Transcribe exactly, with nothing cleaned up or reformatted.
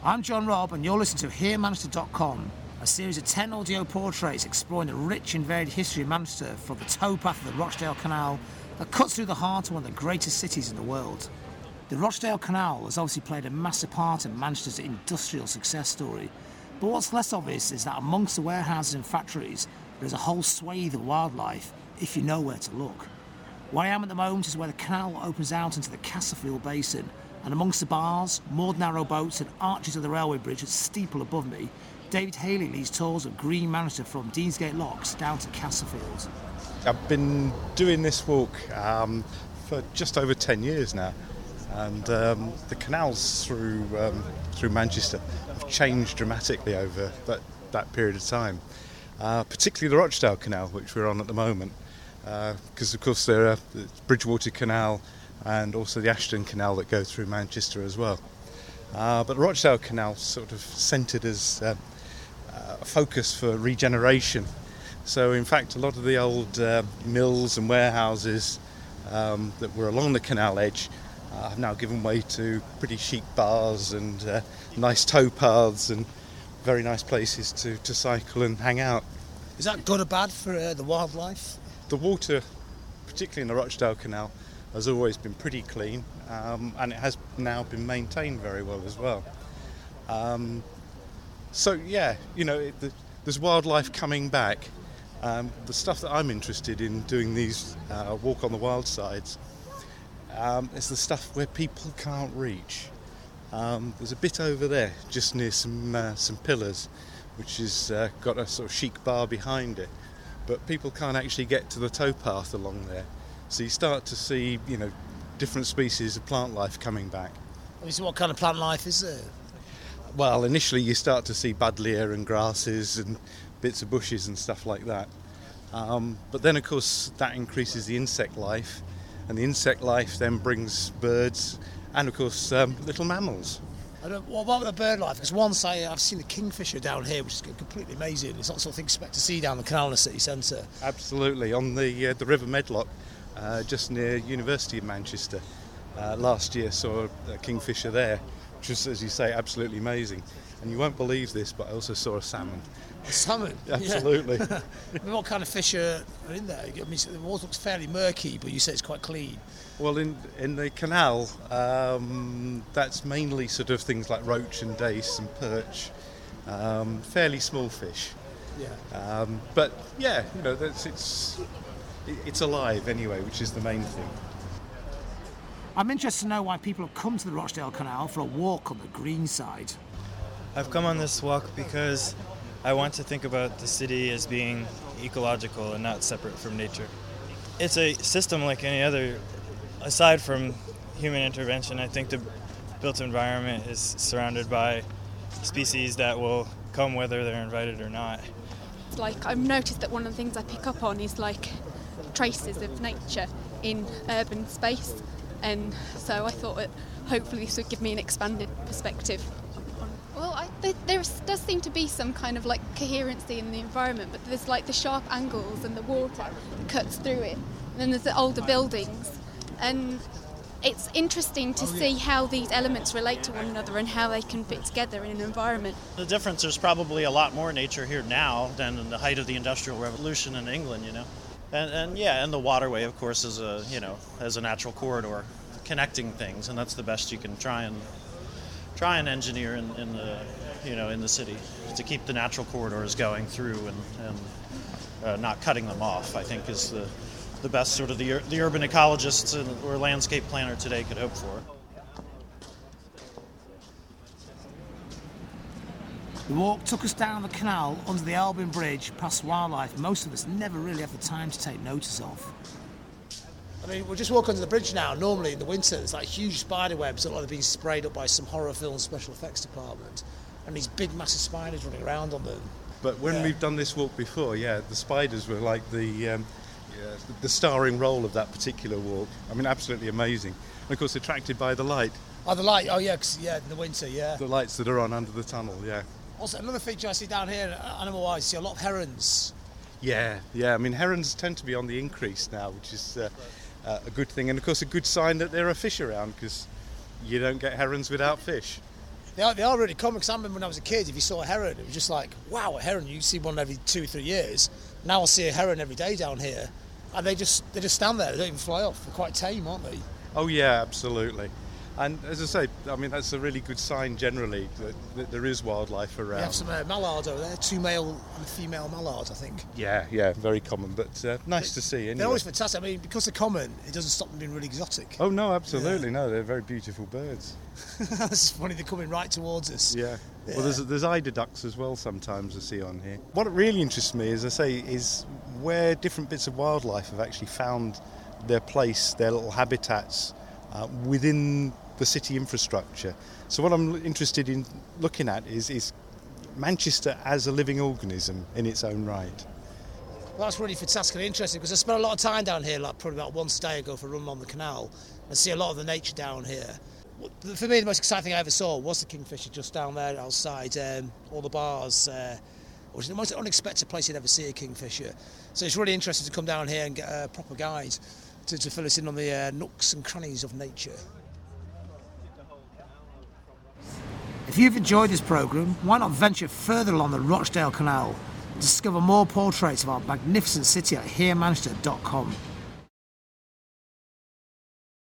I'm John Robb, and you're listening to Hear Manchester dot com, a series of ten audio portraits exploring the rich and varied history of Manchester from the towpath of the Rochdale Canal that cuts through the heart of one of the greatest cities in the world. The Rochdale Canal has obviously played a massive part in Manchester's industrial success story, but what's less obvious is that amongst the warehouses and factories, there's a whole swathe of wildlife, if you know where to look. Where I am at the moment is where the canal opens out into the Castlefield Basin, and amongst the bars, moored narrow boats and arches of the railway bridge at steeple above me, David Haley leads tours of green Manchester from Deansgate Locks down to Castlefield. I've been doing this walk um, for just over ten years now, and um, the canals through um, through Manchester have changed dramatically over that, that period of time, uh, particularly the Rochdale Canal, which we're on at the moment, because uh, of course there are the Bridgewater Canal and also the Ashton Canal that go through Manchester as well. Uh, but the Rochdale Canal sort of centred as uh, a focus for regeneration. So in fact a lot of the old uh, mills and warehouses um, that were along the canal edge uh, have now given way to pretty chic bars and uh, nice towpaths and very nice places to, to cycle and hang out. Is that good or bad for uh, the wildlife? The water, particularly in the Rochdale Canal, has always been pretty clean, um, and it has now been maintained very well as well. Um, so yeah, you know, it, the, there's wildlife coming back. Um, the stuff that I'm interested in doing these uh, walk on the wild sides um, is the stuff where people can't reach. Um, there's a bit over there, just near some uh, some pillars, which has uh, got a sort of chic bar behind it, but people can't actually get to the towpath along there. So you start to see, you know, different species of plant life coming back. So what kind of plant life is there? Well, initially you start to see buddleia and grasses and bits of bushes and stuff like that. Um, but then, of course, that increases the insect life, and the insect life then brings birds and, of course, um, little mammals. I don't, what about the bird life? Because once I, I've seen the kingfisher down here, which is completely amazing. It's not something you expect to see down the canal in the city centre. Absolutely. On the uh, the River Medlock, uh, just near University of Manchester, uh, last year saw a kingfisher there, which was, as you say, absolutely amazing. And you won't believe this, but I also saw a salmon. A salmon? Absolutely. Yeah. I mean, what kind of fish are in there? I mean, the water looks fairly murky, but you say it's quite clean. Well, in in the canal, um, that's mainly sort of things like roach and dace and perch, um, fairly small fish. Yeah. Um, but yeah, you know, that's, it's it's alive anyway, which is the main thing. I'm interested to know why people have come to the Rochdale Canal for a walk on the green side. I've come on this walk because I want to think about the city as being ecological and not separate from nature. It's a system like any other. Aside from human intervention, I think the built environment is surrounded by species that will come whether they're invited or not. Like, I've noticed that one of the things I pick up on is like traces of nature in urban space, and so I thought that hopefully this would give me an expanded perspective. Well, I, there, there does seem to be some kind of like coherency in the environment, but there's like the sharp angles and the water that cuts through it, and then there's the older buildings. And it's interesting to see how these elements relate to one another and how they can fit together in an environment. The difference, there's probably a lot more nature here now than in the height of the Industrial Revolution in England, you know. And, and yeah, and the waterway, of course, is a, you know, as a natural corridor connecting things, and that's the best you can try and try and engineer in, in the, you know, in the city, to keep the natural corridors going through and, and uh, not cutting them off, I think, is the the best sort of the, the urban ecologist or landscape planner today could hope for. The walk took us down the canal under the Albion Bridge past wildlife most of us never really have the time to take notice of. I mean, we'll just walk under the bridge now. Normally in the winter there's like huge spider webs that look like they're being sprayed up by some horror film special effects department, and these big massive spiders running around on them. But when yeah. we've done this walk before, yeah, the spiders were like the um, yeah, the starring role of that particular walk. I mean, absolutely amazing. And of course, attracted by the light. Oh, the light. Oh, yeah, 'cause, yeah, in the winter, yeah. The lights that are on under the tunnel, yeah. Also, another feature I see down here, animal-wise, you see a lot of herons. Yeah, yeah. I mean, herons tend to be on the increase now, which is uh, uh, a good thing. And of course, a good sign that there are fish around, because you don't get herons without fish. They are, they are really common, because I remember when I was a kid, if you saw a heron, it was just like, wow, a heron, you see one every two or three years. Now I see a heron every day down here, and they just they just stand there, they don't even fly off. They're quite tame, aren't they? Oh yeah, absolutely. And as I say, I mean, that's a really good sign generally that, that there is wildlife around. We have some uh, mallard over there, two male and a female mallard, I think. Yeah, yeah, very common, but uh, nice they, to see anyway. They're always fantastic. I mean, because they're common, it doesn't stop them being really exotic. Oh no, absolutely, yeah. no, they're very beautiful birds. That's funny, they're coming right towards us. Yeah. yeah. Well, there's, there's eider ducks as well sometimes I see on here. What really interests me, as I say, is where different bits of wildlife have actually found their place, their little habitats uh, within the city infrastructure. So what I'm interested in looking at is, is Manchester as a living organism in its own right. Well, that's really fantastic and interesting, because I spent a lot of time down here, like probably about once a day I go for a run on the canal and see a lot of the nature down here. For me, the most exciting thing I ever saw was the kingfisher just down there outside um, all the bars, uh, which is the most unexpected place you'd ever see a kingfisher. So it's really interesting to come down here and get a proper guide to, to fill us in on the uh, nooks and crannies of nature. If you've enjoyed this programme, why not venture further along the Rochdale Canal and discover more portraits of our magnificent city at here manchester dot com.